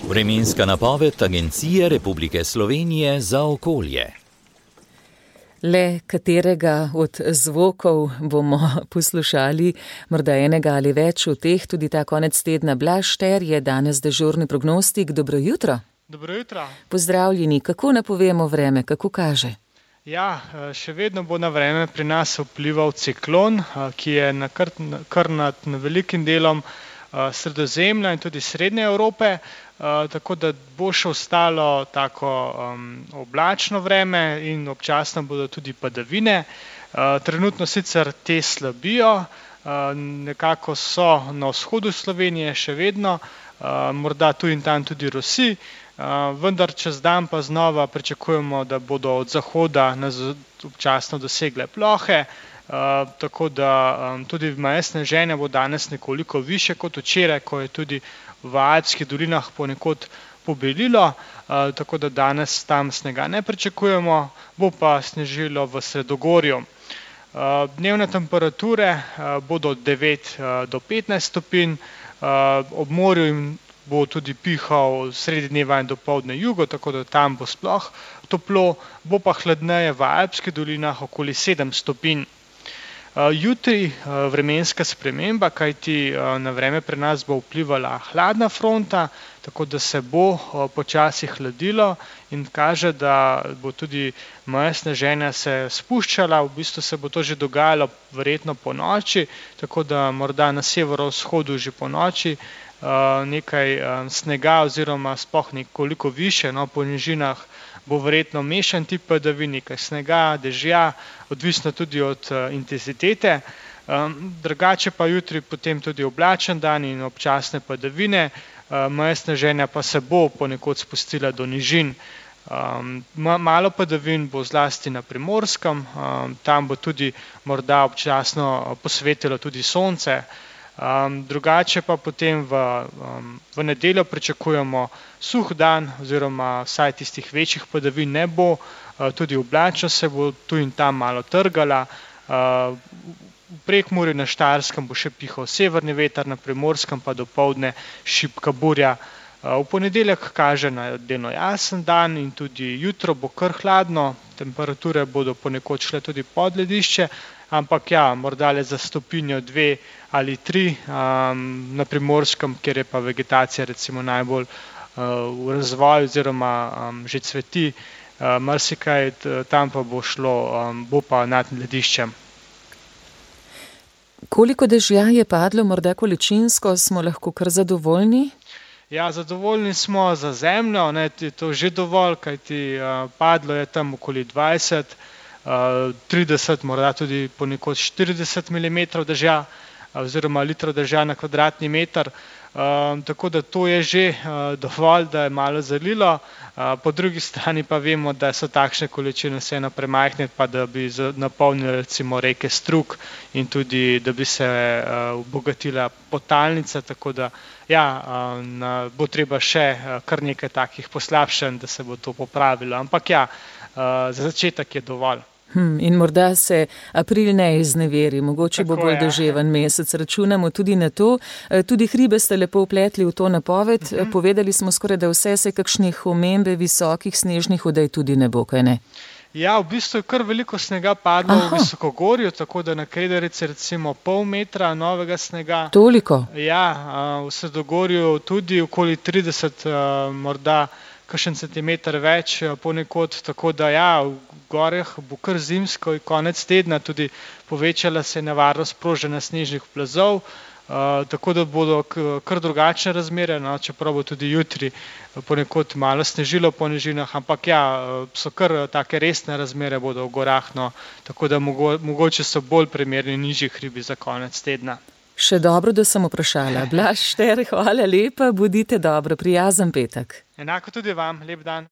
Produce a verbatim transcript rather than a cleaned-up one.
Vremenska napoved Agencije Republike Slovenije za okolje. Le katerega od zvokov bomo poslušali, morda enega ali več v teh, tudi ta konec tedna. Blaž Šter je danes dežurni prognostik. Dobro jutro. Dobro jutro. Pozdravljeni. Kako napovemo vreme, kako kaže? Ja, še vedno bo na vreme pri nas vplival ciklon, ki je na kar, kar nad velikim delom Sredozemlja in tudi Srednje Evrope, tako da bo še ostalo tako um, oblačno vreme in občasno bodo tudi padavine. Trenutno sicer te slabijo, nekako so na vzhodu Slovenije še vedno, morda tu in tam tudi rosi, vendar čez dan pa znova pričakujemo, da bodo od zahoda občasno dosegle plohe. Uh, tako da um, tudi meje sneženja bo danes nekoliko više kot včeraj, ko je tudi v Alpskih dolinah ponekod pobelilo, uh, tako da danes tam snega ne pričakujemo, bo pa snežilo v Sredogorju. Uh, dnevne temperature uh, bodo od devet uh, do petnajst stopinj, uh, ob morju bo tudi pihal sredi dneva in dopoldne jugo, tako da tam bo sploh toplo, bo pa hladneje v Alpskih dolinah okoli sedem stopinj. Jutri vremenska sprememba, kajti na vreme pri nas bo vplivala hladna fronta, tako da se bo počasi hladilo in kaže, da bo tudi meja sneženja se spuščala, v bistvu se bo to že dogajalo verjetno po noči, tako da morda na severovzhodu že po noči nekaj snega oziroma sploh nekoliko više, no, po nižinah bo verjetno mešan tip padavin, nekaj snega, dežja, odvisno tudi od uh, intenzitete. Um, drugače pa jutri potem tudi oblačen dan in občasne padavine, uh, meja sneženja pa se bo ponekod spustila do nižin. Um, malo padavin bo zlasti na Primorskem, um, tam bo tudi morda občasno posvetilo tudi sonce. Um, drugače pa potem v, um, v nedeljo pričakujemo suh dan oziroma vsaj tistih večjih padavin ne bo, uh, tudi oblačno se bo tu in tam malo trgala. Uh, v Prekmurju na Štajerskem bo še pihal severni veter, na Primorskem pa dopoldne šibka burja. Uh, v ponedeljek kaže na delno jasen dan in tudi jutro bo kar hladno, temperature bodo ponekod šle tudi pod ledišče, ampak ja, morda le za stopinjo dve ali tri um, na Primorskem, kjer je pa vegetacija recimo najbolj uh, v razvoju oziroma um, že cveti, uh, marsikaj tam pa bo šlo, um, bo pa nad lediščem. Koliko dežja je padlo, morda količinsko, smo lahko kar zadovoljni? Ja, zadovoljni smo za zemljo, ne, je to že dovolj, kajti uh, padlo je tam okoli dvajset, uh, trideset, morda tudi ponekod štirideset milimetrov dežja oziroma litrov dežja na kvadratni meter, uh, tako da to je že uh, dovolj, da je malo zalilo. Uh, po drugi strani pa vemo, da so takšne količine vseeno premajhne, pa da bi napolnili recimo reke Strug in tudi, da bi se uh, obogatila potalnica, tako da ja, uh, na, bo treba še uh, kar nekaj takih poslabšanj, da se bo to popravilo, ampak ja, uh, za začetek je dovolj. Hmm, in morda se april ne izneveri, mogoče Tako bo bolj je. deževen mesec, računamo tudi na to. Tudi hribe ste lepo vpletli v to napoved, uh-huh. Povedali smo skoraj, da vse se kakšnih omembe visokih snežnih odej tudi ne bo, kaj ne? Ja, v bistvu je kar veliko snega padlo Aha. v Visokogorju, tako da na Kredarici recimo pol metra novega snega. Toliko? Ja, v Sredogorju tudi okoli trideset, morda kakšen centimeter več ponekod, tako da ja, v gorah bo kar zimsko in konec tedna tudi povečala se nevarnost proženja snežnih plazov, uh, tako da bodo kar drugačne razmere, no, čeprav bo tudi jutri ponekod malo snežilo po nižinah, ampak ja, so kar take resne razmere bodo v gorah, no, tako da mogo, mogoče so bolj primerni nižji hribi za konec tedna. Še dobro, da sem vprašala. Blaž Šter, hvala lepa, bodite dobro, prijazen petek. Enako tudi vam, lep dan.